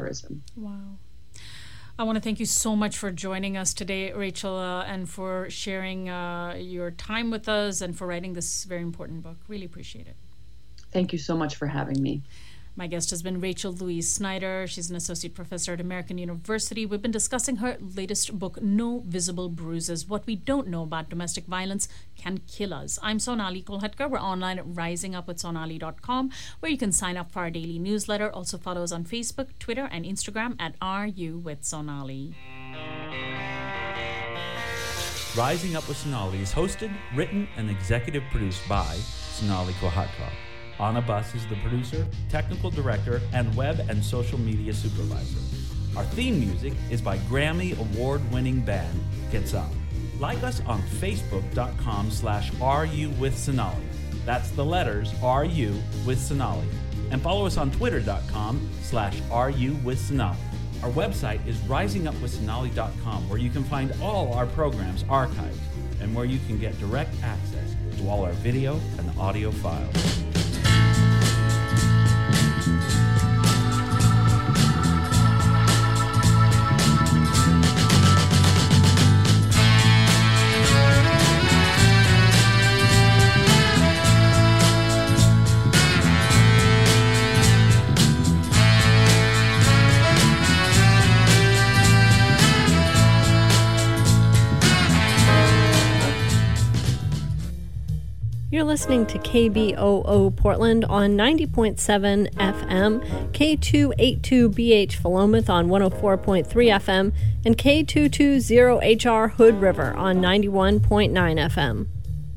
terrorism. Wow. I want to thank you so much for joining us today, Rachel, and for sharing your time with us and for writing this very important book. Really appreciate it. Thank you so much for having me. My guest has been Rachel Louise Snyder. She's an associate professor at American University. We've been discussing her latest book, No Visible Bruises, What We Don't Know About Domestic Violence Can Kill Us. I'm Sonali Kolhatkar. We're online at risingupwithsonali.com, where you can sign up for our daily newsletter. Also follow us on Facebook, Twitter, and Instagram at RU with Sonali. Rising Up with Sonali is hosted, written, and executive produced by Sonali Kolhatkar. Anna Buss is the producer, technical director, and web and social media supervisor. Our theme music is by Grammy Award-winning band Gets Up. Like us on Facebook.com/RU with Sonali. That's the letters RU with Sonali. And follow us on Twitter.com/RU with Sonali. Our website is risingupwithsonali.com, where you can find all our programs archived and where you can get direct access to all our video and audio files. You're listening to KBOO Portland on 90.7 FM, K282BH Philomath on 104.3 FM, and K220HR Hood River on 91.9 FM.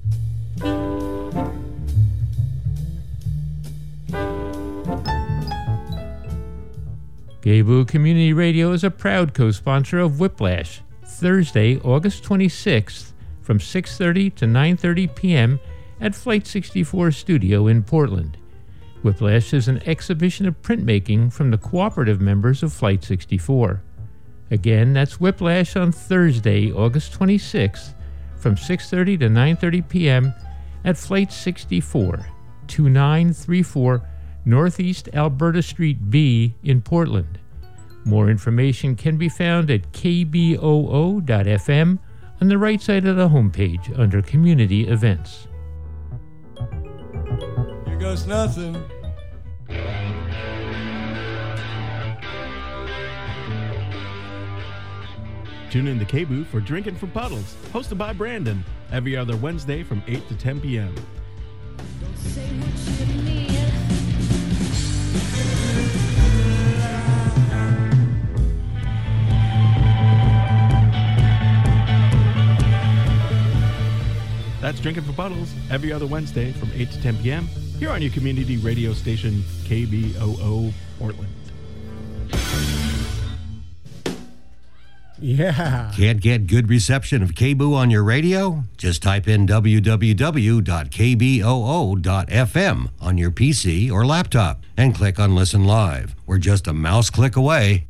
KBOO Community Radio is a proud co-sponsor of Whiplash, Thursday, August 26th from 6:30 to 9:30 p.m. at Flight 64 Studio in Portland. Whiplash is an exhibition of printmaking from the cooperative members of Flight 64. Again, that's Whiplash on Thursday, August 26th from 6:30 to 9:30 p.m. at Flight 64, 2934 Northeast Alberta Street B in Portland. More information can be found at kboo.fm on the right side of the homepage under Community Events. Here goes nothing. Tune in to KBOO for Drinking from Puddles, hosted by Brandon, every other Wednesday from 8 to 10 p.m. Don't say what you mean. That's Drinking for Puddles, every other Wednesday from 8 to 10 p.m. here on your community radio station, KBOO Portland. Yeah. Can't get good reception of KBOO on your radio? Just type in www.kboo.fm on your PC or laptop and click on Listen Live. We're just a mouse click away.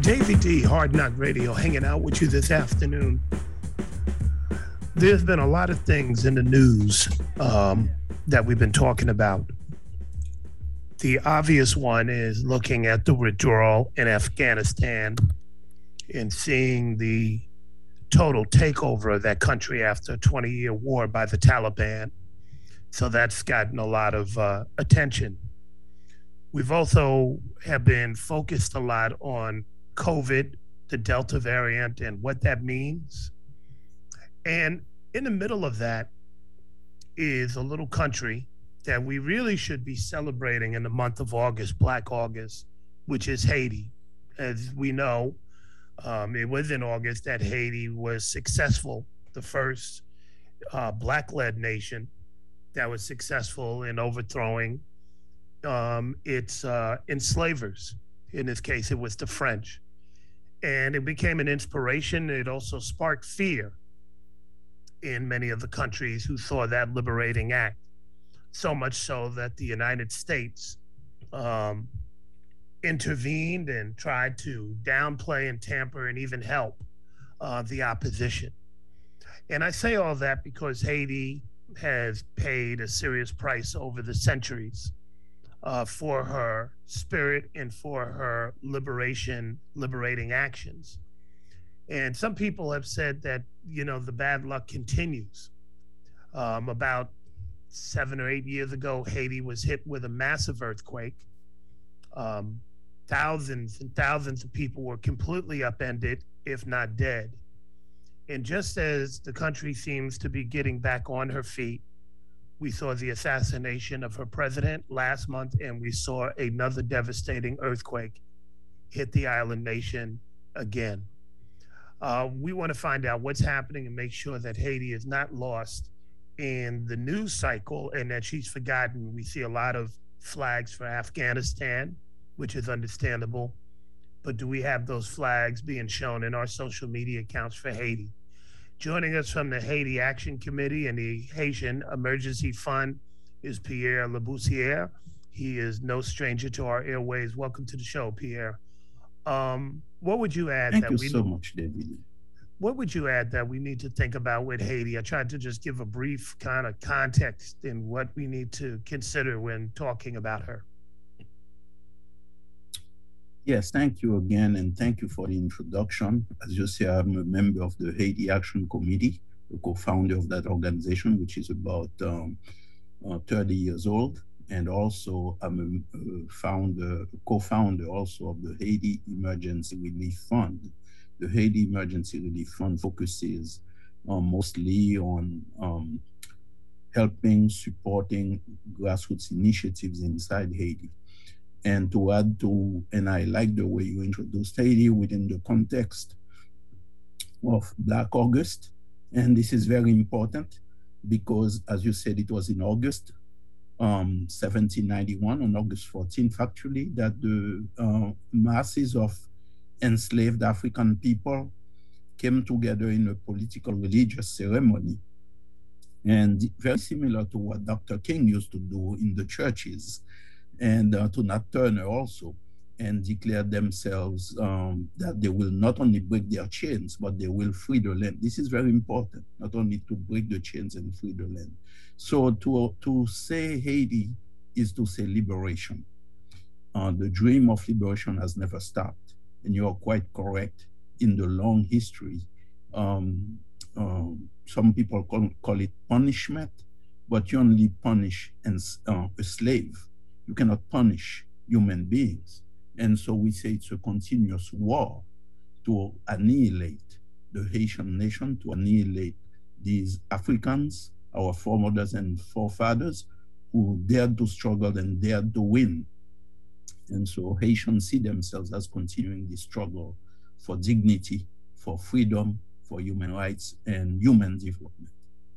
JVD Hard Knock Radio hanging out with you this afternoon. There's been a lot of things in the news that we've been talking about. The obvious one is looking at the withdrawal in Afghanistan and seeing the total takeover of that country after a 20-year war by the Taliban. So that's gotten a lot of attention. We've also have been focused a lot on COVID, the Delta variant, and what that means. And in the middle of that is a little country that we really should be celebrating in the month of August, Black August, which is Haiti. As we know, it was in August that Haiti was successful, the first Black-led nation that was successful in overthrowing its enslavers. In this case, it was the French. And it became an inspiration. It also sparked fear in many of the countries who saw that liberating act. So much so that the United States intervened and tried to downplay and tamper and even help the opposition. And I say all that because Haiti has paid a serious price over the centuries for her spirit and for her liberating actions. And some people have said that, the bad luck continues. About 7 or 8 years ago, Haiti was hit with a massive earthquake. Thousands and thousands of people were completely upended, if not dead. And just as the country seems to be getting back on her feet, we saw the assassination of her president last month, and we saw another devastating earthquake hit the island nation again. We want to find out what's happening and make sure that Haiti is not lost in the news cycle and that she's forgotten. We see a lot of flags for Afghanistan, which is understandable, but do we have those flags being shown in our social media accounts for Haiti? Joining us from the Haiti Action Committee and the Haitian Emergency Fund is Pierre Laboussière. He is no stranger to our airways. Welcome to the show, Pierre. What would you add? Thank you so much, David. What would you add that we need to think about with Haiti? I tried to just give a brief kind of context in what we need to consider when talking about her. Yes, thank you again, and thank you for the introduction. As you say, I'm a member of the Haiti Action Committee, the co-founder of that organization, which is about 30 years old. And also, I'm a co-founder also of the Haiti Emergency Relief Fund. The Haiti Emergency Relief Fund focuses mostly on helping, supporting grassroots initiatives inside Haiti. And to add to, and I like the way you introduced Haiti within the context of Black August. And this is very important because, as you said, it was in August 1791, on August 14th, actually, that the masses of enslaved African people came together in a political religious ceremony. And very similar to what Dr. King used to do in the churches, and to Nat Turner also, and declare themselves that they will not only break their chains, but they will free the land. This is very important, not only to break the chains and free the land. So to say Haiti is to say liberation. The dream of liberation has never stopped, and you are quite correct. In the long history, some people call it punishment, but you only punish a slave. You cannot punish human beings. And so we say it's a continuous war to annihilate the Haitian nation, to annihilate these Africans, our foremothers and forefathers, who dared to struggle and dared to win. And so Haitians see themselves as continuing the struggle for dignity, for freedom, for human rights, and human development.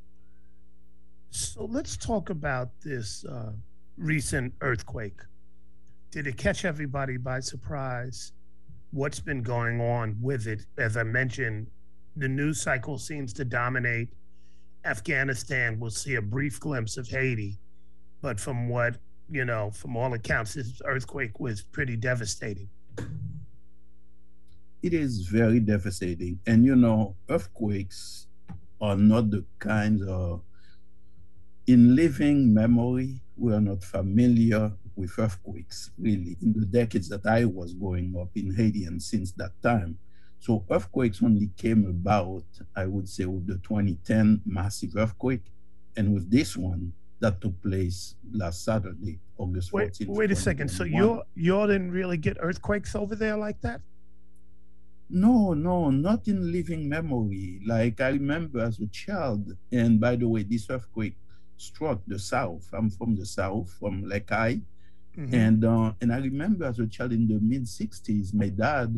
So let's talk about this recent earthquake. Did it catch everybody by surprise? What's been going on with it? As I mentioned, the news cycle seems to dominate Afghanistan. We'll see a brief glimpse of Haiti, but from what, from all accounts, this earthquake was pretty devastating. it is very devastating. And earthquakes are not the kind of, in living memory, we are not familiar with earthquakes, really, in the decades that I was growing up in Haiti and since that time. So earthquakes only came about, I would say, with the 2010 massive earthquake, and with this one that took place last Saturday, August 14th. Wait a second. So y'all didn't really get earthquakes over there like that? No, not in living memory. Like I remember as a child, and by the way, this earthquake struck the South. I'm from the South, from Lekai. Mm-hmm. And I remember as a child in the mid-60s, my dad,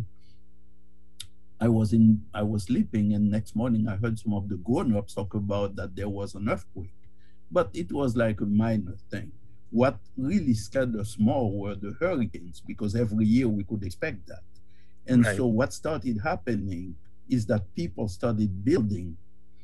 I was sleeping, and next morning I heard some of the grown-ups talk about that there was an earthquake. But it was like a minor thing. What really scared us more were the hurricanes, because every year we could expect that. And right. So what started happening is that people started building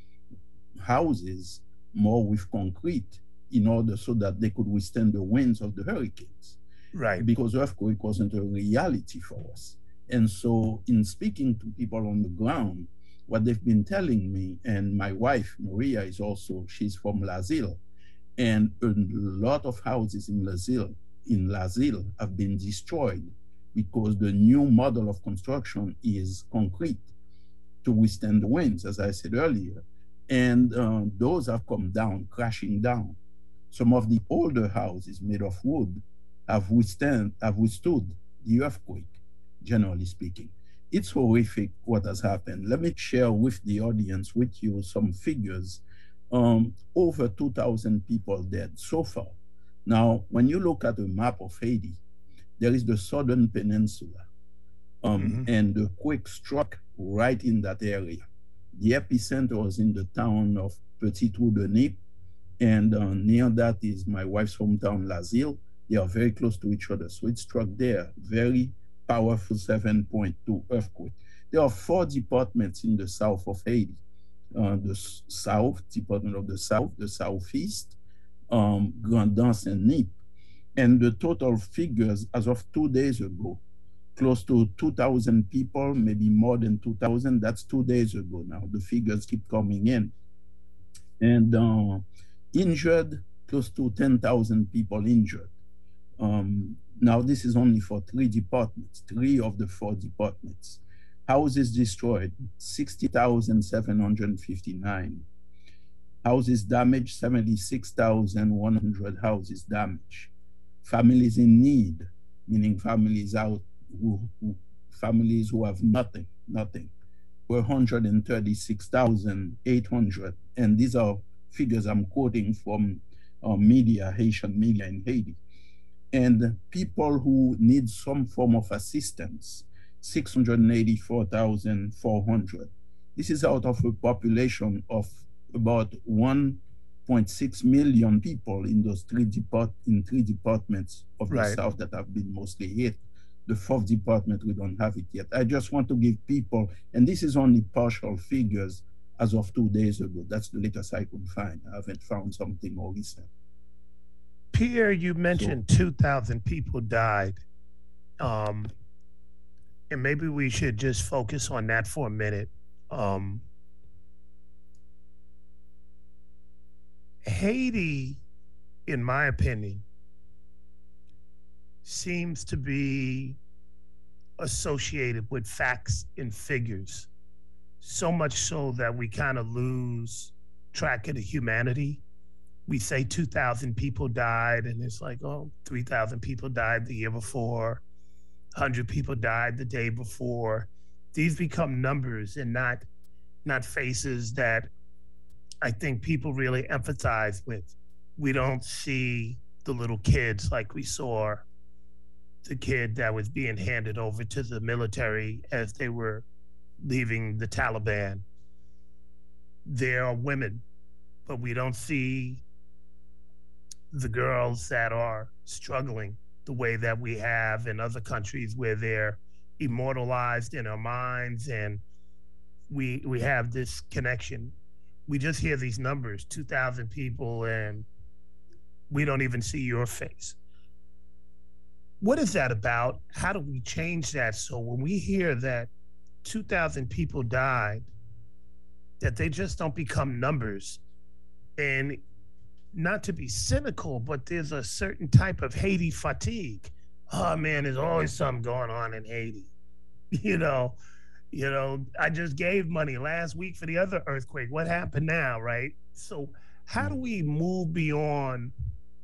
houses more with concrete in order so that they could withstand the winds of the hurricanes. Right. Because earthquake wasn't a reality for us. And so in speaking to people on the ground, what they've been telling me, and my wife, Maria, she's from Lazille, and a lot of houses in Lazille have been destroyed because the new model of construction is concrete to withstand the winds, as I said earlier. And those have come down, crashing down. Some of the older houses made of wood have withstood the earthquake, generally speaking. It's horrific what has happened. Let me share with the audience, with you, some figures. Over 2,000 people dead so far. Now, when you look at a map of Haiti, there is the southern peninsula, and the quake struck right in that area. The epicenter was in the town of Petit-Trou-de-Nip, and near that is my wife's hometown, Lazille. They are very close to each other, so it struck there. Very powerful 7.2 earthquake. There are 4 departments in the south of Haiti. The South, Department of the South, the Southeast, Grand'Anse and Nip. And the total figures as of 2 days ago, close to 2,000 people, maybe more than 2,000, that's 2 days ago now. The figures keep coming in. And injured, close to 10,000 people injured. Now this is only for 3 departments, 3 of the 4 departments. Houses destroyed, 60,759. Houses damaged, 76,100 houses damaged. Families in need, meaning families families who have nothing, were 136,800. And these are figures I'm quoting from Haitian media in Haiti. And people who need some form of assistance, 684,400. This is out of a population of about 1.6 million people in those 3 departments of the right. South that have been mostly hit. The 4th department, we don't have it yet. I just want to give people, and this is only partial figures as of 2 days ago. That's the latest I could find. I haven't found something more recent. Pierre, you mentioned 2,000 people died. And maybe we should just focus on that for a minute. Haiti, in my opinion, seems to be associated with facts and figures, so much so that we kind of lose track of the humanity. We say 2,000 people died, and it's like, 3,000 people died the year before. 100 people died the day before. These become numbers and not faces that I think people really empathize with. We don't see the little kids like we saw the kid that was being handed over to the military as they were leaving the Taliban. There are women, but we don't see the girls that are struggling the way that we have in other countries where they're immortalized in our minds, and we have this connection. We just hear these numbers, 2,000 people, and we don't even see your face. What is that about? How do we change that so when we hear that 2,000 people died, that they just don't become numbers. And not to be cynical, but there's a certain type of Haiti fatigue. Oh man, there's always something going on in Haiti. You know, I just gave money last week for the other earthquake. What happened now, right? So how do we move beyond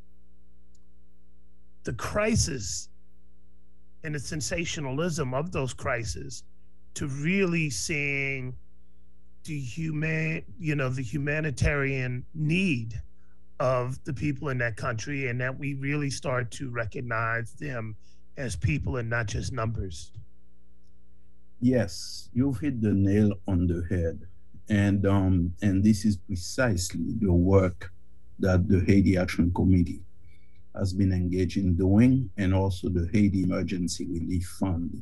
the crisis and the sensationalism of those crises to really seeing the humanitarian need of the people in that country, and that we really start to recognize them as people and not just numbers? Yes, you've hit the nail on the head. And this is precisely the work that the Haiti Action Committee has been engaged in doing, and also the Haiti Emergency Relief Fund.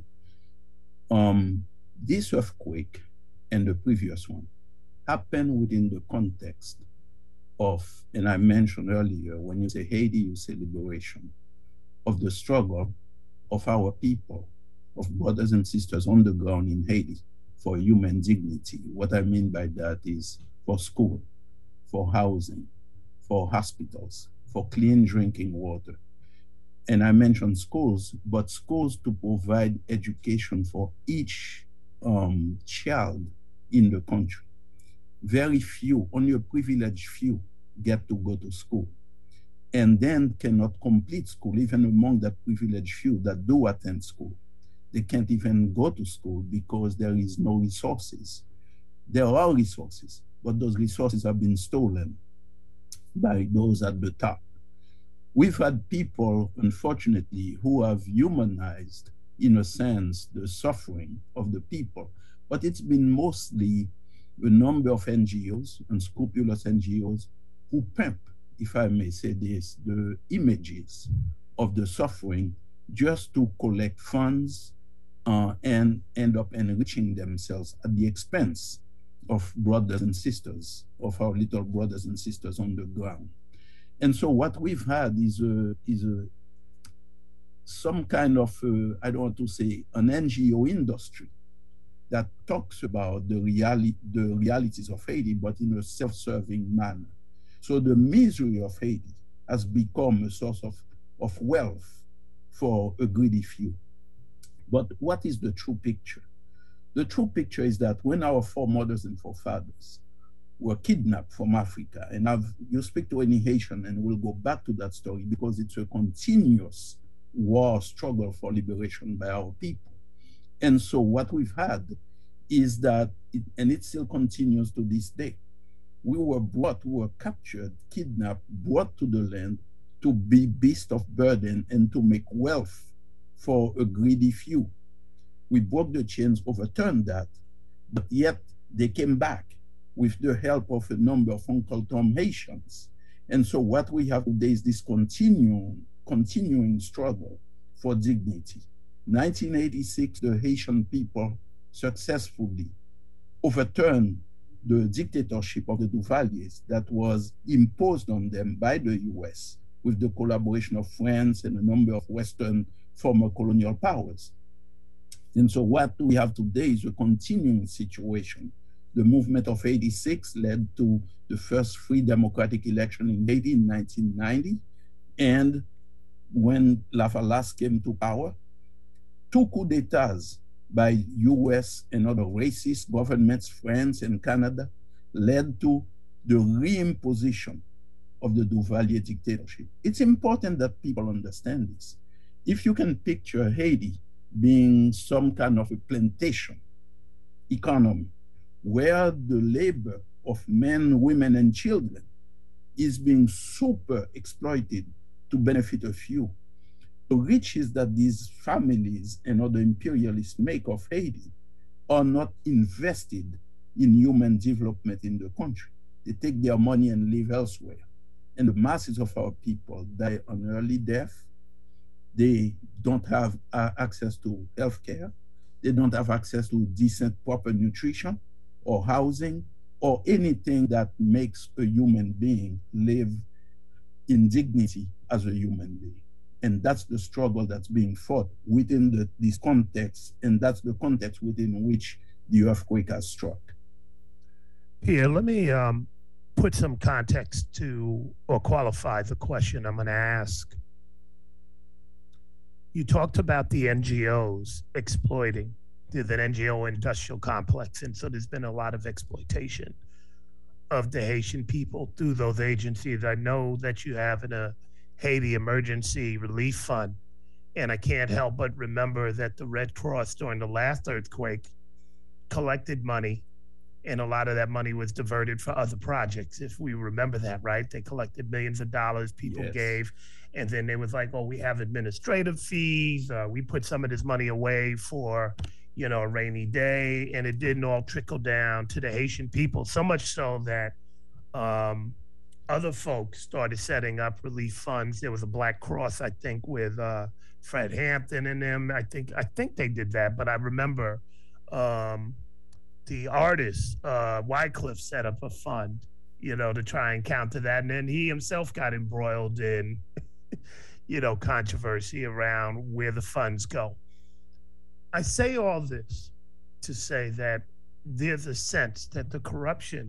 This earthquake and the previous one happened within the context of, and I mentioned earlier, when you say Haiti, you say liberation, of the struggle of our people, of brothers and sisters on the ground in Haiti for human dignity. What I mean by that is for school, for housing, for hospitals, for clean drinking water. And I mentioned schools, but schools to provide education for each child in the country. Very few, only a privileged few get to go to school, and then cannot complete school, even among that privileged few that do attend school. They can't even go to school because there is no resources. There are resources, but those resources have been stolen by those at the top. We've had people, unfortunately, who have humanized, in a sense, the suffering of the people, but it's been mostly a number of NGOs, unscrupulous NGOs, who pimp, if I may say this, the images of the suffering just to collect funds and end up enriching themselves at the expense of brothers and sisters, of our little brothers and sisters on the ground. And so what we've had is some kind of, I don't want to say an NGO industry that talks about the realities of Haiti, but in a self-serving manner. So the misery of Haiti has become a source of wealth for a greedy few. But what is the true picture? The true picture is that when our foremothers and forefathers were kidnapped from Africa, and you speak to any Haitian and we'll go back to that story because it's a continuous war struggle for liberation by our people. And so what we've had is that, and it still continues to this day, we were captured, kidnapped, brought to the land to be beasts of burden and to make wealth for a greedy few. We broke the chains, overturned that, but yet they came back with the help of a number of Uncle Tom Haitians. And so what we have today is this continuing struggle for dignity. 1986, the Haitian people successfully overturned the dictatorship of the Duvaliers that was imposed on them by the US with the collaboration of France and a number of Western former colonial powers. And so what we have today is a continuing situation. The movement of '86 led to the first free democratic election in Haiti in 1990. And when Lavalas came to power, 2 coups d'etats by US and other racist governments, France and Canada, led to the reimposition of the Duvalier dictatorship. It's important that people understand this. If you can picture Haiti being some kind of a plantation economy where the labor of men, women, and children is being super exploited to benefit a few, the riches that these families and other imperialists make of Haiti are not invested in human development in the country. They take their money and live elsewhere. And the masses of our people die an early death. They don't have access to healthcare. They don't have access to decent, proper nutrition or housing or anything that makes a human being live in dignity as a human being. And that's the struggle that's being fought within this context, and that's the context within which the earthquake has struck. Here, let me put some context to or qualify the question I'm going to ask. You talked about the NGOs exploiting. There's an NGO industrial complex, and so there's been a lot of exploitation of the Haitian people through those agencies. I know that you have a Haiti Emergency Relief Fund, and I can't help but remember that the Red Cross during the last earthquake collected money, and a lot of that money was diverted for other projects. If we remember that, right? They collected millions of dollars, people gave, and then they was like, oh, we have administrative fees. We put some of this money away for, a rainy day, and it didn't all trickle down to the Haitian people, so much so that other folks started setting up relief funds. There was a Black Cross, I think, with Fred Hampton and them. I think they did that, but I remember the artist, Wycliffe, set up a fund, to try and counter that. And then he himself got embroiled in, controversy around where the funds go. I say all this to say that there's a sense that the corruption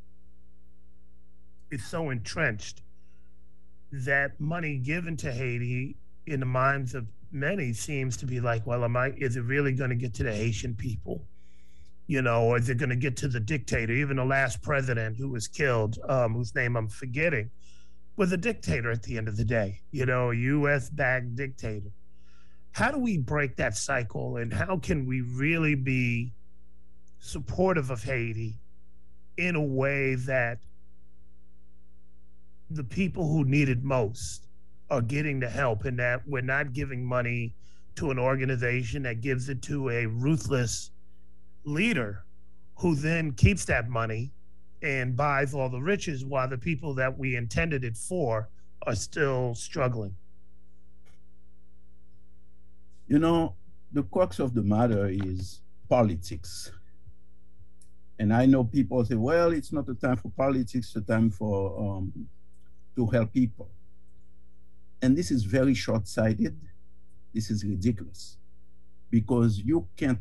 is so entrenched that money given to Haiti in the minds of many seems to be like, well, is it really going to get to the Haitian people? Or is it going to get to the dictator? Even the last president who was killed, whose name I'm forgetting, was a dictator at the end of the day, a US-backed dictator. How do we break that cycle, and how can we really be supportive of Haiti in a way that the people who need it most are getting the help, and that we're not giving money to an organization that gives it to a ruthless leader who then keeps that money and buys all the riches while the people that we intended it for are still struggling? The crux of the matter is politics. And I know people say, well, it's not a time for politics, it's a time for to help people. And this is very short-sighted. This is ridiculous, because you can't,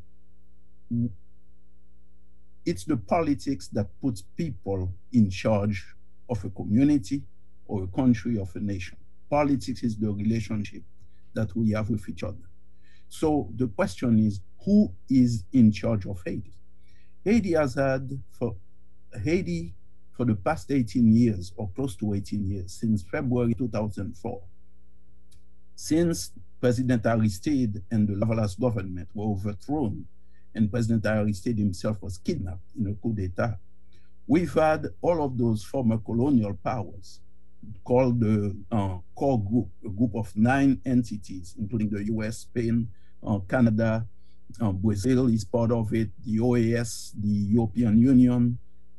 it's the politics that puts people in charge of a community or a country, of a nation. Politics is the relationship that we have with each other. So the question is, who is in charge of Haiti? Haiti has had for the past 18 years, or close to 18 years, since February 2004, since President Aristide and the Lavalas government were overthrown and President Aristide himself was kidnapped in a coup d'etat, we've had all of those former colonial powers called the core group, a group of 9 entities, including the US, Spain, Canada, Brazil is part of it, the OAS, the European Union,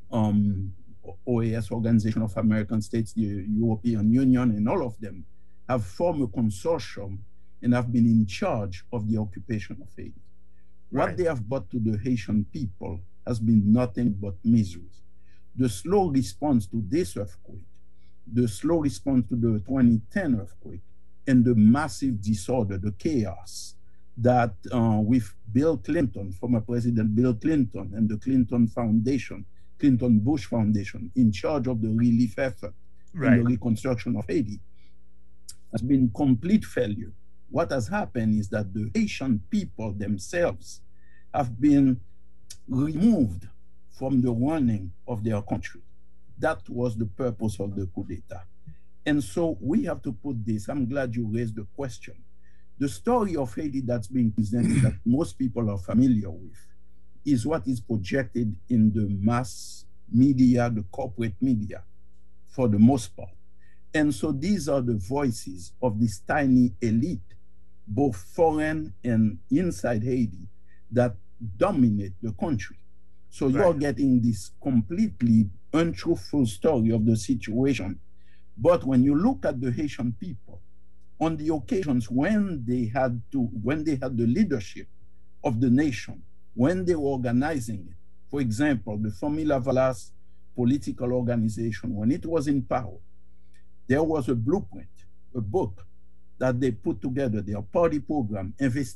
OAS, Organization of American States, the European Union, and all of them have formed a consortium and have been in charge of the occupation of Haiti. Right. What they have brought to the Haitian people has been nothing but misery. The slow response to this earthquake, the slow response to the 2010 earthquake, and the massive disorder, the chaos that with Bill Clinton, former President Bill Clinton, and the Clinton Foundation, Clinton Bush Foundation, in charge of the relief effort and the reconstruction of Haiti, has been complete failure. What has happened is that the Haitian people themselves have been removed from the running of their country. That was the purpose of the coup d'etat. And so we have to put this, I'm glad you raised the question. The story of Haiti that's being presented that most people are familiar with is what is projected in the mass media, the corporate media, for the most part. And so these are the voices of this tiny elite, both foreign and inside Haiti, that dominate the country. So you're getting this completely untruthful story of the situation. But when you look at the Haitian people, on the occasions when they had the leadership of the nation, when they were organizing it, for example, the Famille Lavalas political organization, when it was in power, there was a blueprint, a book that they put together, their party program,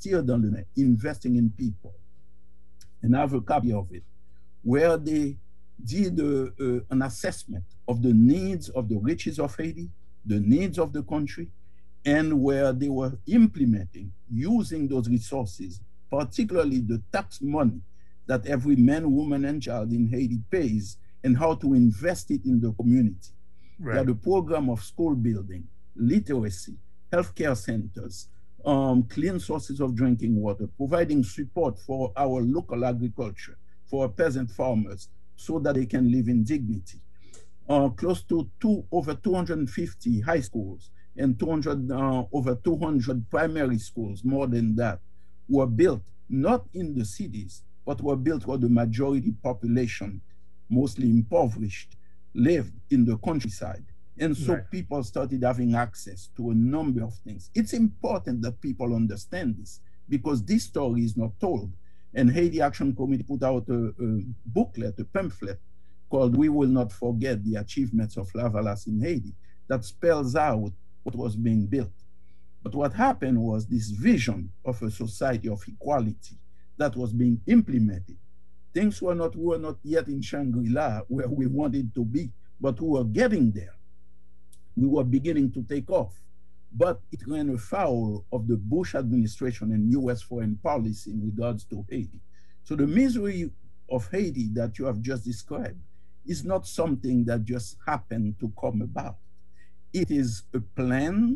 investing in people. And I have a copy of it, where they did an assessment of the needs of the riches of Haiti, the needs of the country, and where they were implementing, using those resources, particularly the tax money that every man, woman, and child in Haiti pays, and how to invest it in the community. Right. They had a program of school building, literacy, healthcare centers, clean sources of drinking water, providing support for our local agriculture, for our peasant farmers, so that they can live in dignity. Close to over 250 high schools and over 200 primary schools, more than that, were built not in the cities, but were built where the majority population, mostly impoverished, lived in the countryside. And so right. people started having access to a number of things. It's important that people understand this, because this story is not told. And Haiti Action Committee put out a booklet, a pamphlet, called We Will Not Forget the Achievements of Lavalas in Haiti, that spells out what was being built. But what happened was this vision of a society of equality that was being implemented. Things were not yet in Shangri-La where we wanted to be, but we were getting there. We were beginning to take off. But it ran afoul of the Bush administration and US foreign policy in regards to Haiti. So the misery of Haiti that you have just described is not something that just happened to come about. It is a plan.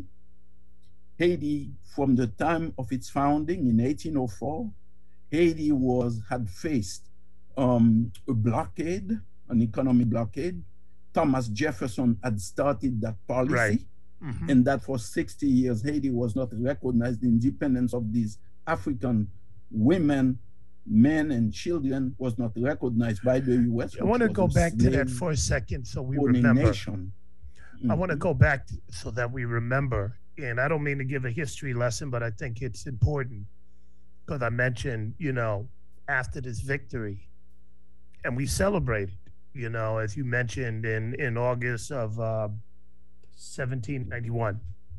Haiti, from the time of its founding in 1804, Haiti had faced a blockade, an economic blockade. Thomas Jefferson had started that policy. Right. Mm-hmm. And that for 60 years, Haiti was not recognized. The independence of these African women, men, and children was not recognized by the U.S. I want to go back to that for a second so we remember. Nation. Mm-hmm. I want to go back so that we remember. And I don't mean to give a history lesson, but I think it's important because I mentioned, after this victory, and we celebrated, as you mentioned in August of 1791.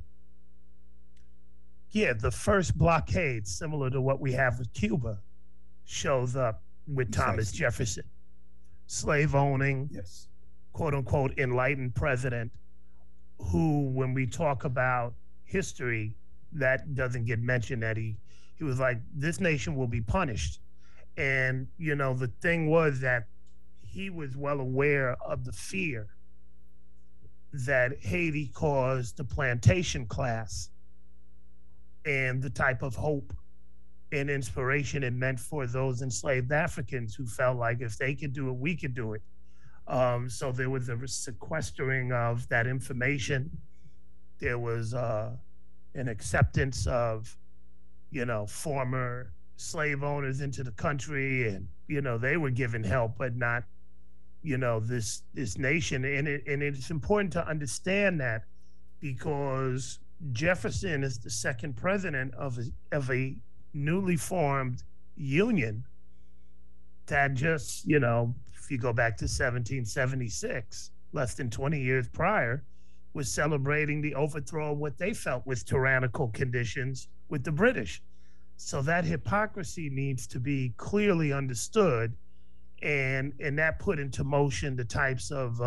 Yeah, the first blockade, similar to what we have with Cuba, shows up with Thomas Jefferson, slave owning, yes, quote unquote, enlightened president, who, when we talk about history, that doesn't get mentioned, that he was like, this nation will be punished. And, the thing was that he was well aware of the fear that Haiti caused the plantation class and the type of hope and inspiration it meant for those enslaved Africans who felt like if they could do it, we could do it. So there was a sequestering of that information. There was an acceptance of, former slave owners into the country, and, they were given help, but not, this nation. And it's important to understand that, because Jefferson is the second president of a newly formed union that just, if you go back to 1776, less than 20 years prior, was celebrating the overthrow of what they felt was tyrannical conditions with the British. So that hypocrisy needs to be clearly understood, and that put into motion the types of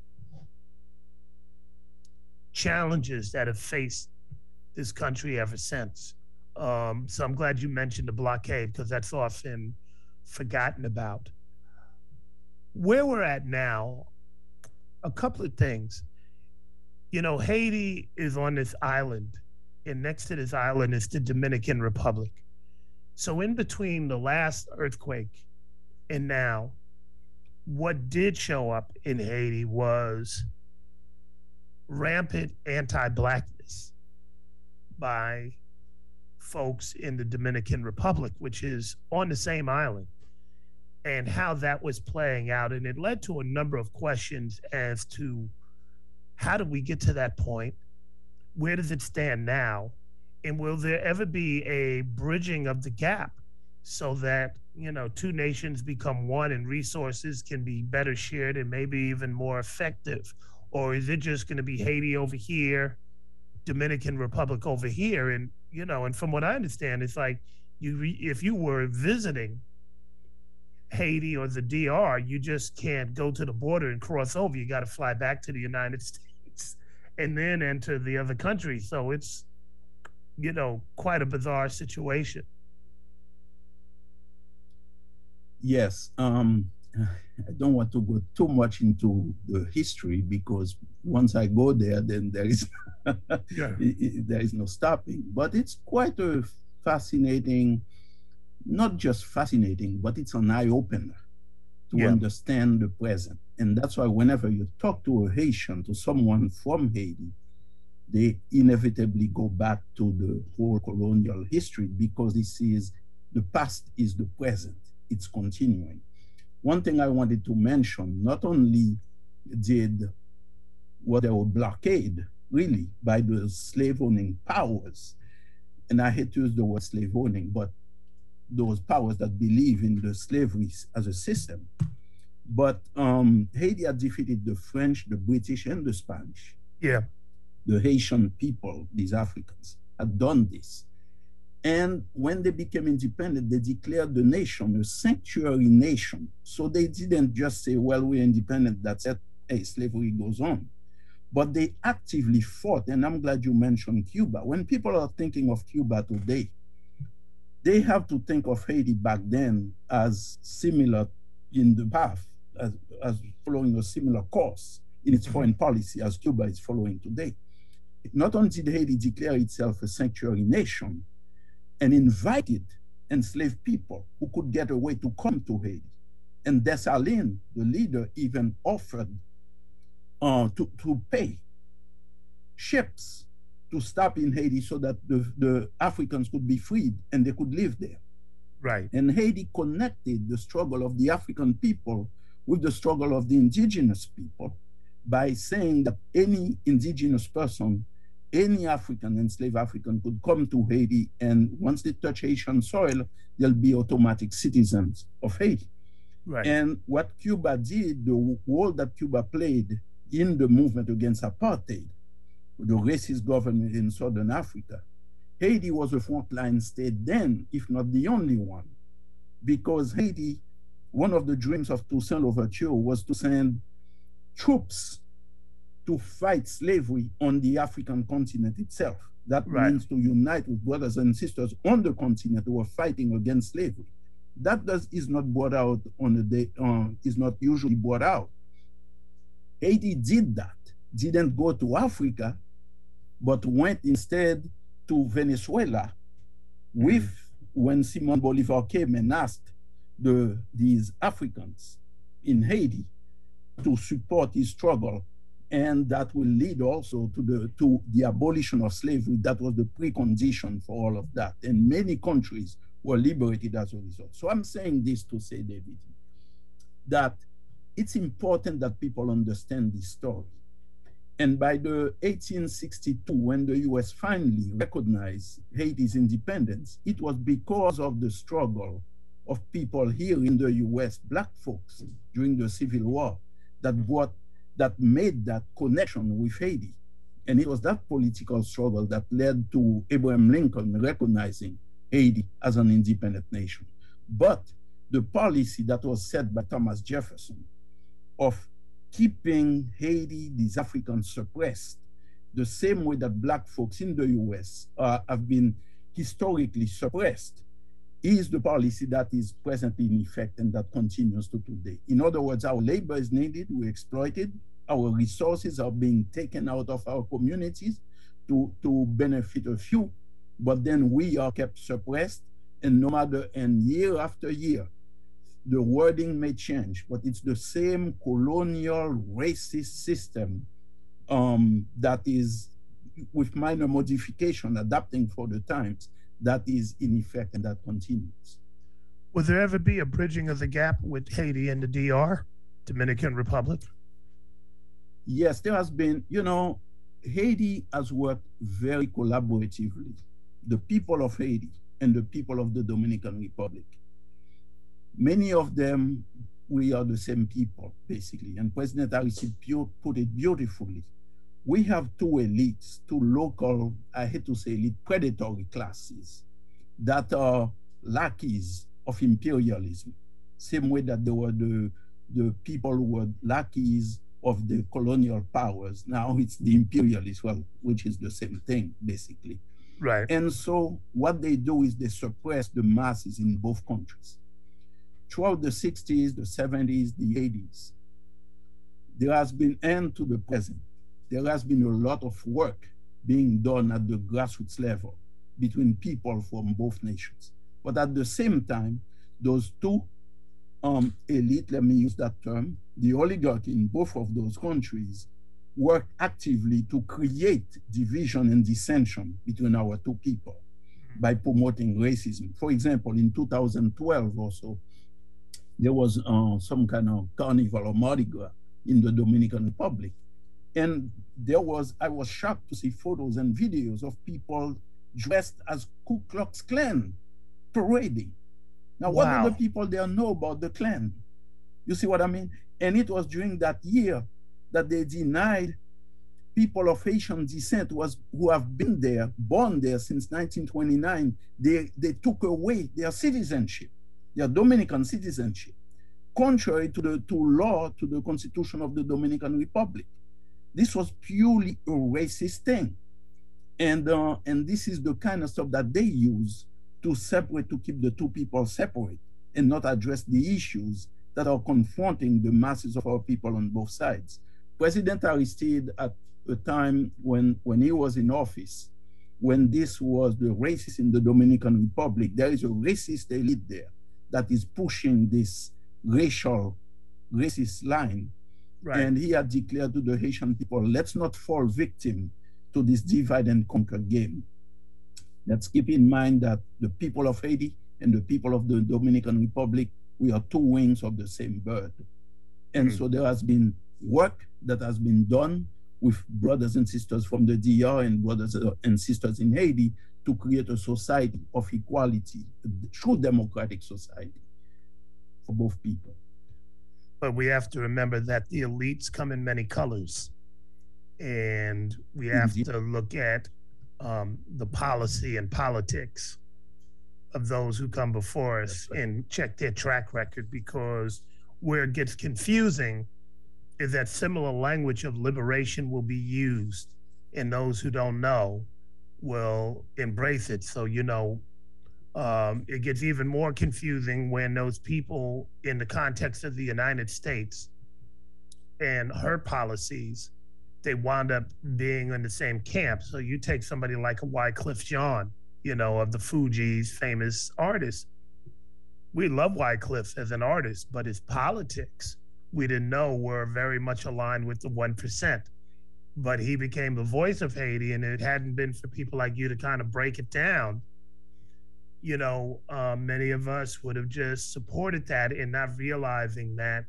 challenges that have faced this country ever since. So I'm glad you mentioned the blockade, because that's often forgotten about. Where we're at now, a couple of things. Haiti is on this island, and next to this island is the Dominican Republic. So in between the last earthquake and now, what did show up in Haiti was rampant anti-Blackness by folks in the Dominican Republic, which is on the same island, and how that was playing out. And it led to a number of questions as to how did we get to that point? Where does it stand now? And will there ever be a bridging of the gap so that, two nations become one and resources can be better shared and maybe even more effective? Or is it just going to be Haiti over here Dominican Republic over here, and and from what I understand, it's like if you were visiting Haiti or the DR, you just can't go to the border and cross over. You got to fly back to the United States and then enter the other country. So it's, quite a bizarre situation. Yes. I don't want to go too much into the history, because once I go there, then there is there is no stopping. But it's quite a fascinating, not just fascinating, but it's an eye-opener to understand the present. And that's why whenever you talk to a Haitian, to someone from Haiti, they inevitably go back to the whole colonial history, because the past is the present. It's continuing. One thing I wanted to mention, not only did what they were blockade, really, by the slave-owning powers, and I hate to use the word slave-owning, but those powers that believe in the slavery as a system. But Haiti had defeated the French, the British, and the Spanish. Yeah. The Haitian people, these Africans, had done this. And when they became independent, they declared the nation a sanctuary nation. So they didn't just say, well, we're independent, that's it, hey, slavery goes on. But they actively fought, and I'm glad you mentioned Cuba. When people are thinking of Cuba today, they have to think of Haiti back then as similar in the path, as following a similar course in its foreign policy as Cuba is following today. Not only did Haiti declare itself a sanctuary nation and invited enslaved people who could get away to come to Haiti. And Dessalines, the leader, even offered to pay ships to stop in Haiti so that the Africans could be freed and they could live there. Right. And Haiti connected the struggle of the African people with the struggle of the indigenous people by saying that any indigenous person, any African, enslaved African, could come to Haiti, and once they touch Haitian soil, they'll be automatic citizens of Haiti. Right. And what Cuba did, the role that Cuba played in the movement against apartheid, the racist government in Southern Africa, Haiti was a frontline state then, if not the only one, because Haiti, one of the dreams of Toussaint Louverture was to send troops to fight slavery on the African continent itself. That means to unite with brothers and sisters on the continent who are fighting against slavery. That is not brought out on a day, is not usually brought out. Haiti did that, didn't go to Africa, but went instead to Venezuela when Simon Bolivar came and asked these Africans in Haiti to support his struggle. And that will lead also to the abolition of slavery. That was the precondition for all of that. And many countries were liberated as a result. So I'm saying this to say, David, that it's important that people understand this story. And by the 1862, when the US finally recognized Haiti's independence, it was because of the struggle of people here in the US, Black folks, during the Civil War, that made that connection with Haiti. And it was that political struggle that led to Abraham Lincoln recognizing Haiti as an independent nation. But the policy that was set by Thomas Jefferson of keeping Haiti, these Africans, suppressed, the same way that Black folks in the US have been historically suppressed, is the policy that is presently in effect and that continues to today. In other words, our labor is needed, we're exploited, our resources are being taken out of our communities to benefit a few, but then we are kept suppressed, and year after year, the wording may change, but it's the same colonial racist system that is, with minor modification, adapting for the times, that is in effect and that continues. Will there ever be a bridging of the gap with Haiti and the DR, Dominican Republic? Yes, there has been, Haiti has worked very collaboratively. The people of Haiti and the people of the Dominican Republic. Many of them, we are the same people, basically. And President Aristide put it beautifully we have two elites, two local, I hate to say elite, predatory classes that are lackeys of imperialism, same way that there were the people who were lackeys of the colonial powers. Now it's the imperialists, well, which is the same thing, basically. Right. And so what they do is they suppress the masses in both countries. Throughout the 60s, the 70s, the 80s, there has been, and to the present, there has been a lot of work being done at the grassroots level between people from both nations. But at the same time, those two elite, let me use that term, the oligarchy in both of those countries work actively to create division and dissension between our two people by promoting racism. For example, in 2012 also, there was some kind of carnival or Mardi Gras in the Dominican Republic. And I was shocked to see photos and videos of people dressed as Ku Klux Klan parading. Now, what do the people there know about the Klan? You see what I mean? And it was during that year that they denied people of Haitian descent who have been there, born there since 1929, they took away their citizenship, their Dominican citizenship, contrary to the Constitution of the Dominican Republic. This was purely a racist thing. And this is the kind of stuff that they use to separate, to keep the two people separate and not address the issues that are confronting the masses of our people on both sides. President Aristide, at a time when he was in office, when this was the racists in the Dominican Republic, there is a racist elite there that is pushing this racist line. Right. And he had declared to the Haitian people, let's not fall victim to this divide and conquer game. Let's keep in mind that the people of Haiti and the people of the Dominican Republic, we are two wings of the same bird. And so there has been work that has been done with brothers and sisters from the DR and brothers and sisters in Haiti to create a society of equality, a true democratic society for both people. But we have to remember that the elites come in many colors. And we have to look at the policy and politics of those who come before us and check their track record, because where it gets confusing is that similar language of liberation will be used and those who don't know will embrace it. So, it gets even more confusing when those people in the context of the United States and her policies, they wound up being in the same camp. So you take somebody like a Wyclef Jean, of the Fugees, famous artist. We love Wyclef as an artist, but his politics, we didn't know were very much aligned with the 1%. But he became the voice of Haiti, and it hadn't been for people like you to kind of break it down, many of us would have just supported that and not realizing that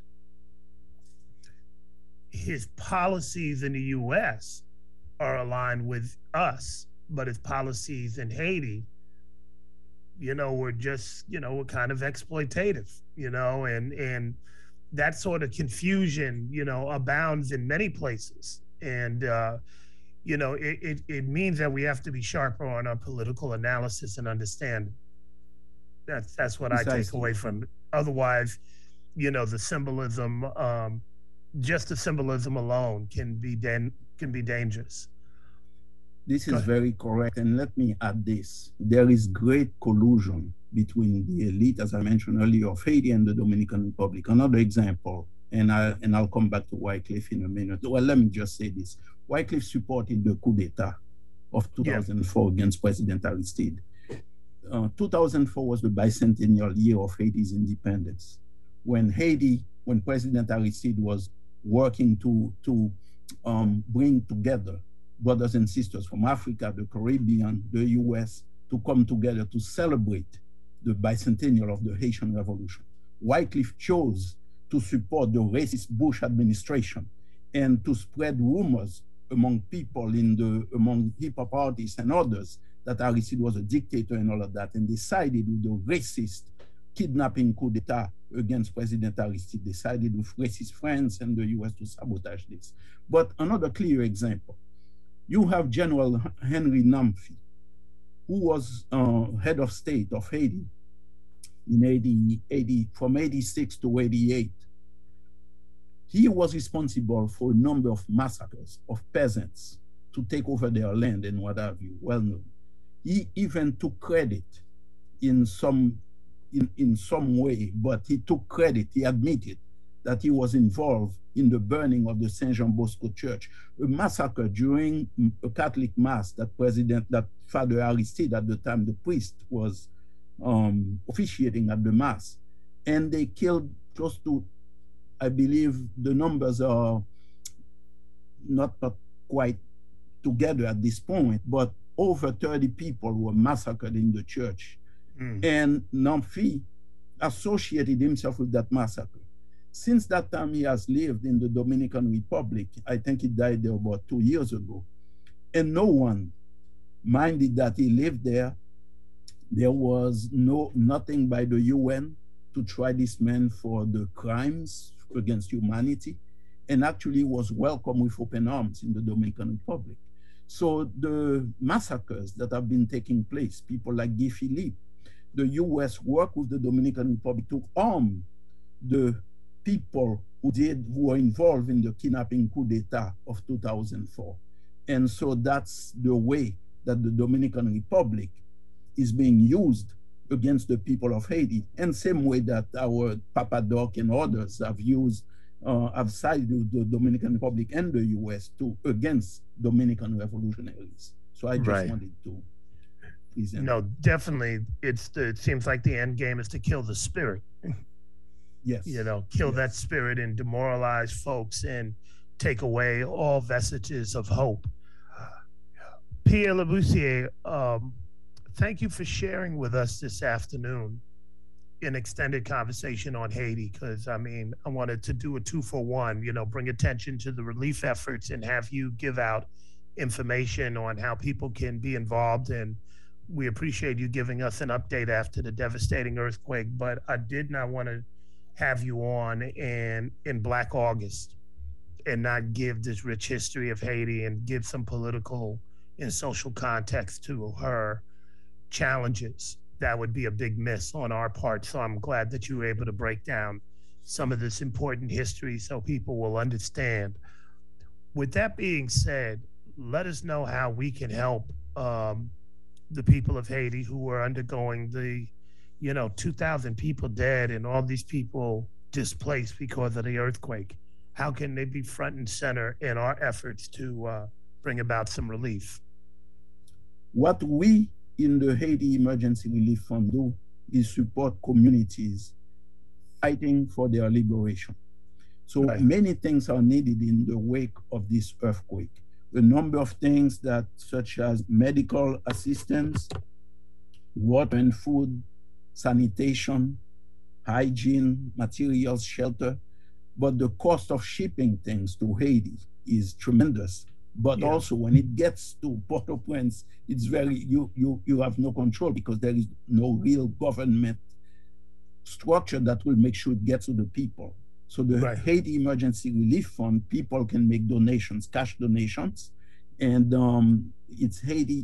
his policies in the US are aligned with us, but his policies in Haiti, were just, were kind of exploitative, and that sort of confusion, abounds in many places. And, it means that we have to be sharper on our political analysis and understanding. That's what I take away from it. Otherwise, the symbolism, just the symbolism alone can be dangerous. This is very correct. And let me add this. There is great collusion between the elite, as I mentioned earlier, of Haiti and the Dominican Republic. Another example, and I'll come back to Wyclef in a minute. Well, let me just say this. Wyclef supported the coup d'etat of 2004 against President Aristide. 2004 was the bicentennial year of Haiti's independence. When President Aristide was working to bring together brothers and sisters from Africa, the Caribbean, the US, to come together to celebrate the bicentennial of the Haitian Revolution. Wyclef chose to support the racist Bush administration and to spread rumors among people among hip-hop artists and others that Aristide was a dictator and all of that, and decided with the racist kidnapping coup d'etat against President Aristide, decided with racist friends and the US to sabotage this. But another clear example, you have General Henry Namfi, who was head of state of Haiti in from 86 to 88. He was responsible for a number of massacres of peasants to take over their land and what have you, well known. He even took credit in some way, but he took credit, he admitted that he was involved in the burning of the Saint Jean Bosco Church, a massacre during a Catholic mass that Father Aristide at the time, the priest, was officiating at the mass. And they killed close to, I believe the numbers are not quite together at this point, but over 30 people were massacred in the church. And Namfi associated himself with that massacre. Since that time, he has lived in the Dominican Republic. I think he died there about 2 years ago. And no one minded that he lived there. There was nothing by the UN to try this man for the crimes against humanity, and actually was welcomed with open arms in the Dominican Republic. So the massacres that have been taking place, people like Guy Philippe, the US worked with the Dominican Republic to arm the people who were involved in the kidnapping coup d'etat of 2004. And so that's the way that the Dominican Republic is being used against the people of Haiti, and same way that our Papa Doc and others have used, have sided with the Dominican Republic and the US against Dominican revolutionaries. So I just wanted to present. No, definitely, it seems like the end game is to kill the spirit. Yes. You know, kill that spirit and demoralize folks and take away all vestiges of hope. Pierre Laboussiere, thank you for sharing with us this afternoon an extended conversation on Haiti, because I mean, I wanted to do a 2-for-1, you know, bring attention to the relief efforts and have you give out information on how people can be involved. And we appreciate you giving us an update after the devastating earthquake, but I did not want to have you on in Black August and not give this rich history of Haiti and give some political and social context to her challenges. That would be a big miss on our part. So I'm glad that you were able to break down some of this important history so people will understand. With that being said, let us know how we can help the people of Haiti who are undergoing the, 2,000 people dead and all these people displaced because of the earthquake. How can they be front and center in our efforts to bring about some relief? What we in the Haiti Emergency Relief Fund do is support communities fighting for their liberation. So many things are needed in the wake of this earthquake. A number of things that, such as medical assistance, water and food, sanitation, hygiene, materials, shelter, but the cost of shipping things to Haiti is tremendous. But also when it gets to Port-au-Prince, it's very, you have no control because there is no real government structure that will make sure it gets to the people. So the Haiti Emergency Relief Fund, people can make donations, cash donations, and it's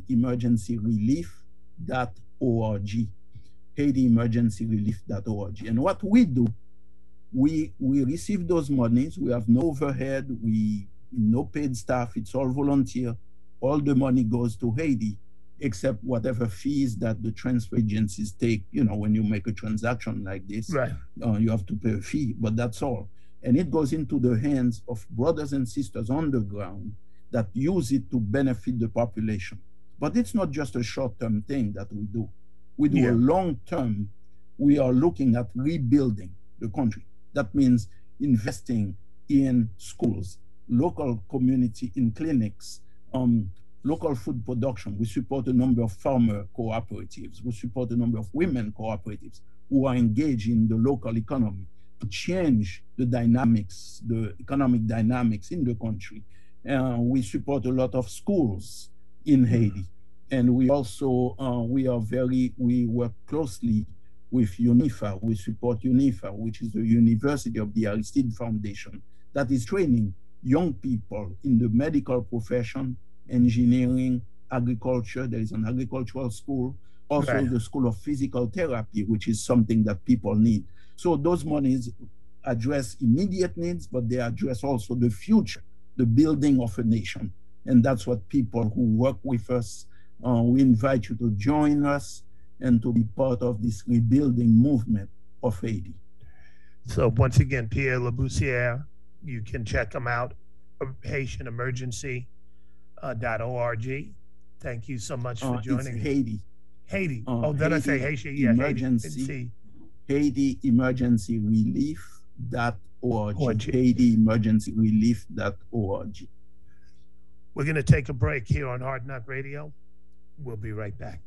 HaitiEmergencyRelief.org, HaitiEmergencyRelief.org. And what we do, we receive those monies. We have no overhead, no paid staff, it's all volunteer. All the money goes to Haiti, except whatever fees that the transfer agencies take. When you make a transaction like this, you have to pay a fee, but that's all. And it goes into the hands of brothers and sisters on the ground that use it to benefit the population. But it's not just a short-term thing that we do. We do a long-term. We are looking at rebuilding the country. That means investing in schools, local community in clinics, local food production. We support a number of farmer cooperatives. We support a number of women cooperatives who are engaged in the local economy to change the dynamics, the economic dynamics in the country. We support a lot of schools in Haiti. And we also, we work closely with UNIFA. We support UNIFA, which is the University of the Aristide Foundation, that is training young people in the medical profession, engineering, agriculture. There is an agricultural school, also the School of Physical Therapy, which is something that people need. So those monies address immediate needs, but they address also the future, the building of a nation. And that's what people who work with us, we invite you to join us and to be part of this rebuilding movement of Haiti. So once again, Pierre Laboussière, you can check them out, HaitianEmergency.org. Thank you so much for joining it's Haiti. Haiti. Did I say Haitian? Yeah, Emergency. Haiti Emergency Relief.org. Haiti Emergency Relief.org. We're going to take a break here on Hard Knock Radio. We'll be right back.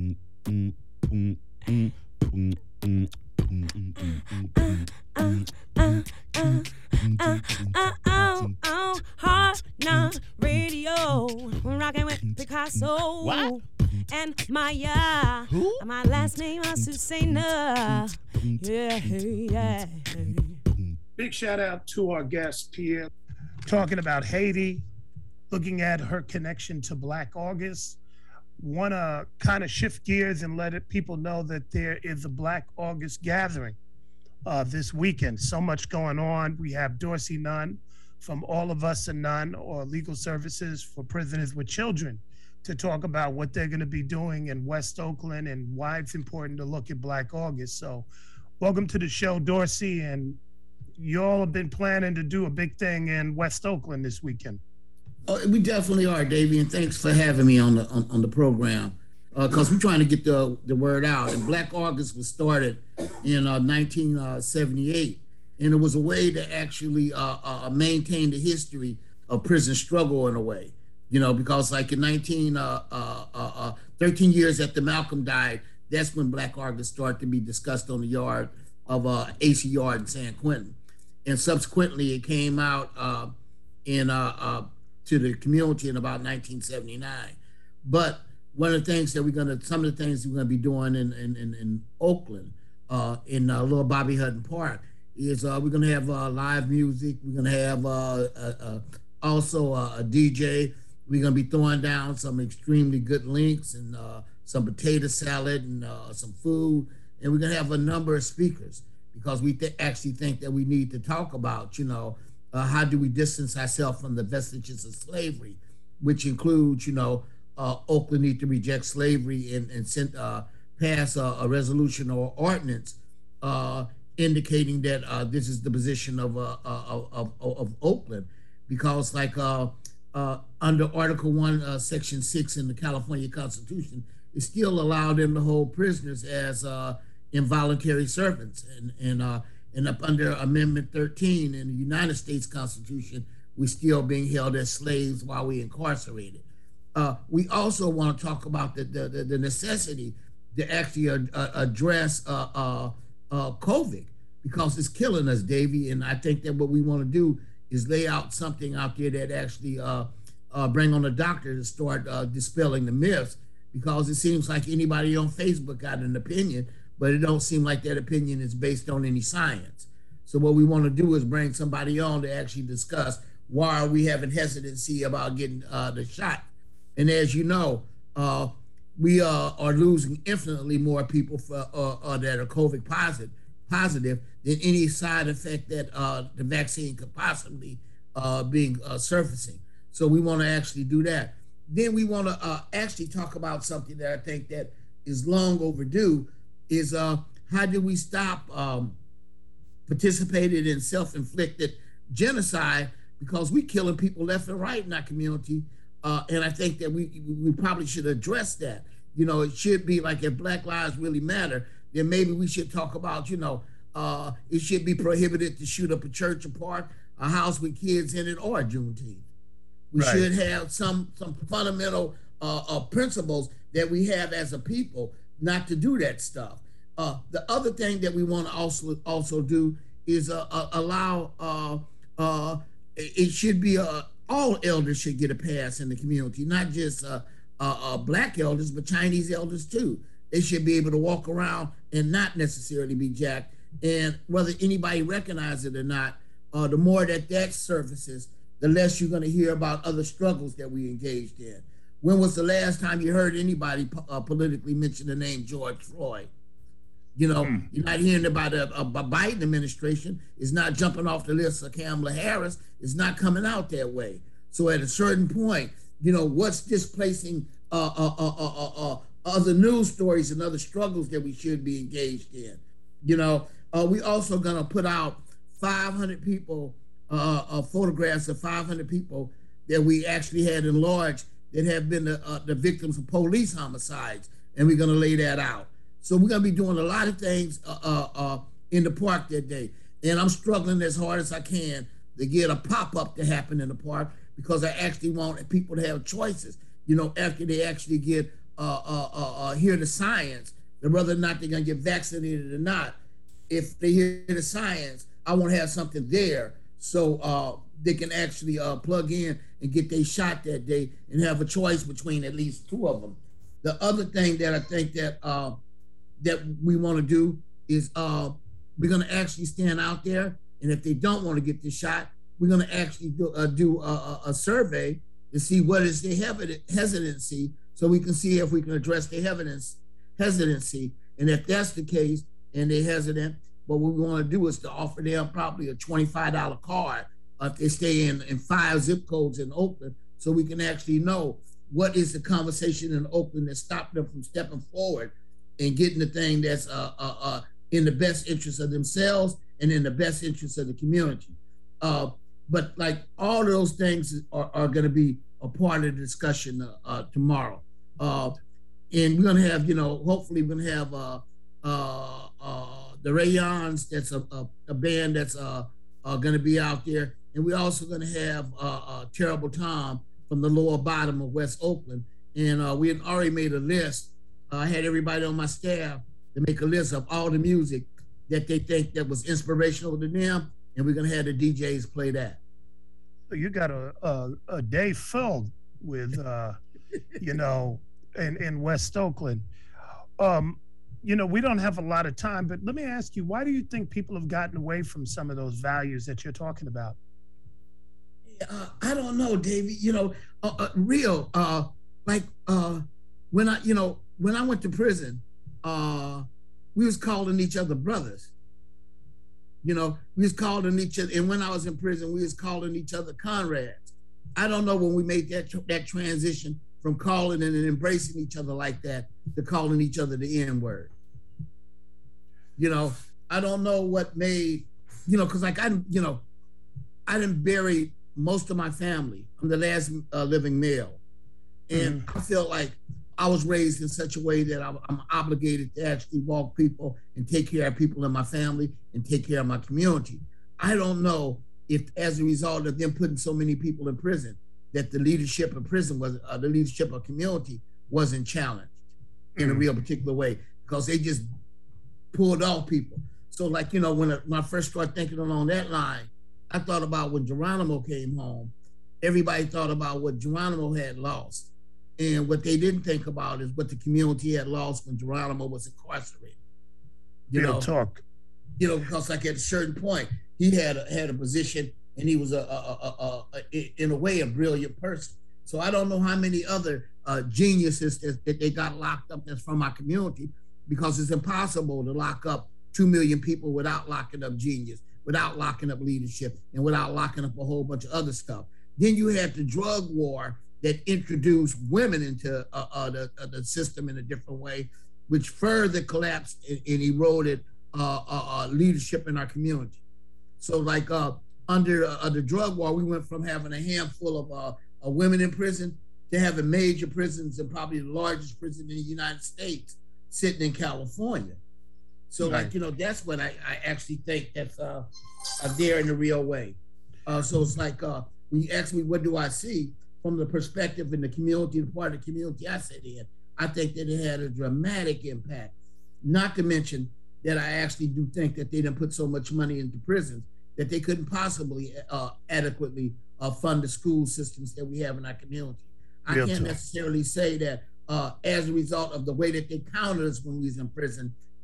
Hard Knock Radio, rocking with Picasso. What? And Maya. Who? My last name is Susanna. Yeah. Big shout out to our guest, Pierre, talking about Haiti, looking at her connection to Black August. Want to kind of shift gears and let people know that there is a Black August gathering this weekend. So much going on. We have Dorsey Nunn from All of Us and None, or Legal Services for Prisoners with Children, to talk about what they're going to be doing in West Oakland and why it's important to look at Black August. So welcome to the show, Dorsey. And you all have been planning to do a big thing in West Oakland this weekend. We definitely are, Davey, and thanks for having me on the program. Because we're trying to get the word out. And Black August was started in 1978, and it was a way to actually maintain the history of prison struggle in a way. You know, because like in 13 years after Malcolm died, that's when Black August started to be discussed on the yard of AC Yard in San Quentin. And subsequently, it came out to the community in about 1979. But some of the things we're gonna be doing in Oakland, in Little Bobby Hutton Park, is we're gonna have live music. We're gonna have also a DJ. We're gonna be throwing down some extremely good links and some potato salad and some food, and we're gonna have a number of speakers because we actually think that we need to talk about, how do we distance ourselves from the vestiges of slavery, which includes, Oakland need to reject slavery and pass a resolution or ordinance indicating that this is the position of Oakland, because like under Article 1, Section 6 in the California Constitution, it still allowed them to hold prisoners as involuntary servants, and up under Amendment 13 in the United States Constitution, we're still being held as slaves while we incarcerated. We also want to talk about the necessity to actually address COVID, because it's killing us, Davey. And I think that what we want to do is lay out something out there that actually bring on a doctor to start dispelling the myths, because it seems like anybody on Facebook got an opinion, but it don't seem like that opinion is based on any science. So what we want to do is bring somebody on to actually discuss why are we having hesitancy about getting the shot. And as you know, we are losing infinitely more people that are COVID positive than any side effect that the vaccine could possibly be surfacing. So we want to actually do that. Then we want to actually talk about something that I think that is long overdue, is how do we stop participating in self-inflicted genocide, because we're killing people left and right in our community. And I think that we probably should address that. It should be like, if Black Lives really matter, then maybe we should talk about, it should be prohibited to shoot up a church, a park, a house with kids in it, or Juneteenth. We should have some fundamental principles that we have as a people not to do that stuff. The other thing that we want to also do is allow, it should be all elders should get a pass in the community, not just Black elders, but Chinese elders too. They should be able to walk around and not necessarily be jacked. And whether anybody recognizes it or not, the more that surfaces, the less you're going to hear about other struggles that we engaged in. When was the last time you heard anybody politically mention the name George Floyd? You know, you're not hearing about a Biden administration. It's not jumping off the list of Kamala Harris. It's not coming out that way. So at a certain point, you know, what's displacing other news stories and other struggles that we should be engaged in? You know, we also gonna put out 500 people, photographs of 500 people that we actually had enlarged that have been the victims of police homicides, and we're gonna lay that out. So we're gonna be doing a lot of things in the park that day. And I'm struggling as hard as I can to get a pop-up to happen in the park, because I actually want people to have choices, you know, after they actually get hear the science, whether or not they're gonna get vaccinated or not. If they hear the science, I want to have something there so they can actually plug in and get their shot that day and have a choice between at least 2 of them. The other thing that I think that that we want to do is we're going to actually stand out there, and if they don't want to get the shot, we're going to actually do a survey to see what is their hesitancy, so we can see if we can address their hesitancy. And if that's the case and they're hesitant, what we want to do is to offer them probably a $25 card if they stay in 5 zip codes in Oakland, so we can actually know what is the conversation in Oakland that stopped them from stepping forward and getting the thing that's in the best interest of themselves and in the best interest of the community. But like all of those things are going to be a part of the discussion tomorrow. And we're going to have, you know, hopefully we're going to have the Rayons, that's a band that's going to be out there. And we're also going to have Terrible Tom from the Lower Bottom of West Oakland. And we had already made a list. I had everybody on my staff to make a list of all the music that they think that was inspirational to them, and we're going to have the DJs play that. So you got a day filled with, you know, in West Oakland. You know, we don't have a lot of time, but let me ask you, why do you think people have gotten away from some of those values that you're talking about? I don't know, David. You know, when I went to prison, we was calling each other brothers. You know, we was calling each other, and when I was in prison, we was calling each other comrades. I don't know when we made that transition from calling and embracing each other like that to calling each other the N-word. You know, I don't know what made, you know, because like I didn't bury most of my family. I'm the last living male. And I feel like I was raised in such a way that I'm obligated to actually walk people and take care of people in my family and take care of my community. I don't know if as a result of them putting so many people in prison, that the leadership of prison was, the leadership of community wasn't challenged in a real particular way, because they just pulled off people. So like, you know, when I first started thinking along that line, I thought about when Geronimo came home, everybody thought about what Geronimo had lost. And what they didn't think about is what the community had lost when Geronimo was incarcerated. You know, because like at a certain point, he had a position, and he was in a way a brilliant person. So I don't know how many other geniuses that they got locked up that's from our community, because it's impossible to lock up 2 million people without locking up genius, without locking up leadership, and without locking up a whole bunch of other stuff. Then you had the drug war that introduced women into the system in a different way, which further collapsed and eroded leadership in our community. So like under the drug war, we went from having a handful of women in prison to having major prisons, and probably the largest prison in the United States sitting in California. So like, you know, that's what I actually think that's there in the real way. So it's like, when you ask me, what do I see from the perspective in the community, the part of the community I sit in, I think that it had a dramatic impact. Not to mention that I actually do think that they didn't put so much money into prisons that they couldn't possibly adequately fund the school systems that we have in our community. I can't necessarily say that as a result of the way that they counted us when we was in prison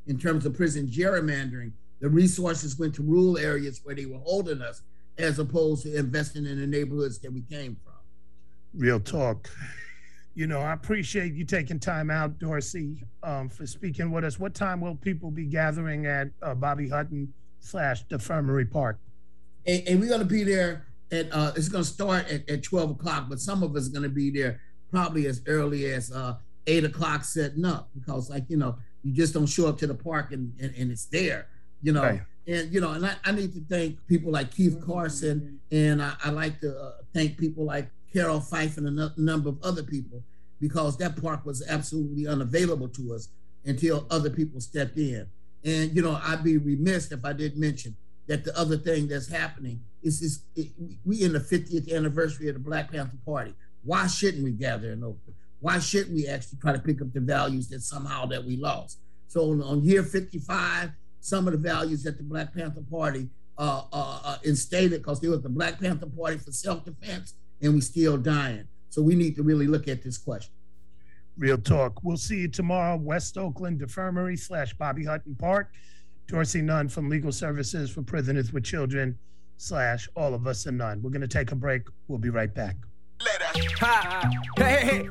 in terms of prison gerrymandering, the resources went to rural areas where they were holding us, as opposed to investing in the neighborhoods that we came from. Real talk. You know, I appreciate you taking time out, Dorsey, for speaking with us. What time will people be gathering at Bobby Hutton / Defirmary Park? And we're going to be there at, it's going to start at 12 o'clock, but some of us are going to be there probably as early as 8 o'clock setting up, because, like, you know, you just don't show up to the park and it's there, you know. Right. And, you know, and I need to thank people like Keith Carson, and I like to thank people like Carol Fife and a number of other people, because that park was absolutely unavailable to us until other people stepped in. And, you know, I'd be remiss if I didn't mention that the other thing that's happening is we in the 50th anniversary of the Black Panther Party. Why shouldn't we gather in Oakland? Why shouldn't we actually try to pick up the values that somehow that we lost? So on year 55, some of the values that the Black Panther Party instated, because there was the Black Panther Party for self-defense, and we still dying. So we need to really look at this question. Real talk. We'll see you tomorrow, West Oakland Defirmary / Bobby Hutton Park. Dorsey Nunn from Legal Services for Prisoners with Children / All of Us are None. We're going to take a break. We'll be right back. Ha. Hey,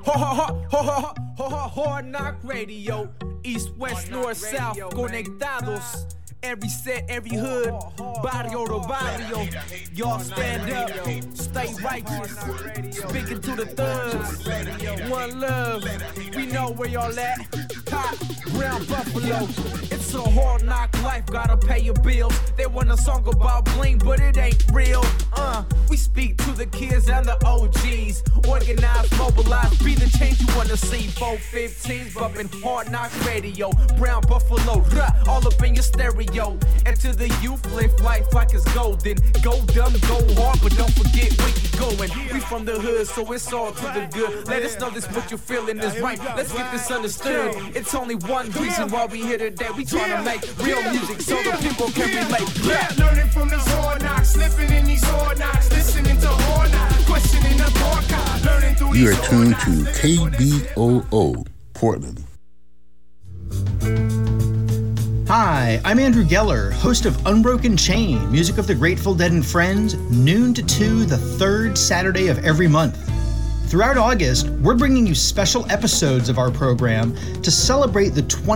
Hard Knock Radio, East, West, North, South, conectados. Every set, every hood, barrio to barrio. Y'all stand up, stay righteous. Speaking to the thugs, one love. We know where y'all at. Hot, brown buffalo. It's a hard knock life, gotta pay your bills. They want a song about bling, but it ain't real. We speak to the kids and the OGs. Organize, mobilize, be the change you wanna see. 415s bumping Hard Knock Radio. Brown buffalo, all up in your stereo. And to the youth, live life like it's golden. Go dumb, go hard, but don't forget where you going. We from the hood, so it's all to the good. Let us know this what you're feeling is right. Let's get this understood. It's only one reason why we here today. We tryna make real music so the people can relate. Yeah, learning from these hard knocks, slipping in these hard knocks, listening to hard knocks, questioning the broadcast, learning through these. You are tuned to KBOO Portland. Hi, I'm Andrew Geller, host of Unbroken Chain, music of the Grateful Dead and Friends, noon to 2, the third Saturday of every month. Throughout August, we're bringing you special episodes of our program to celebrate the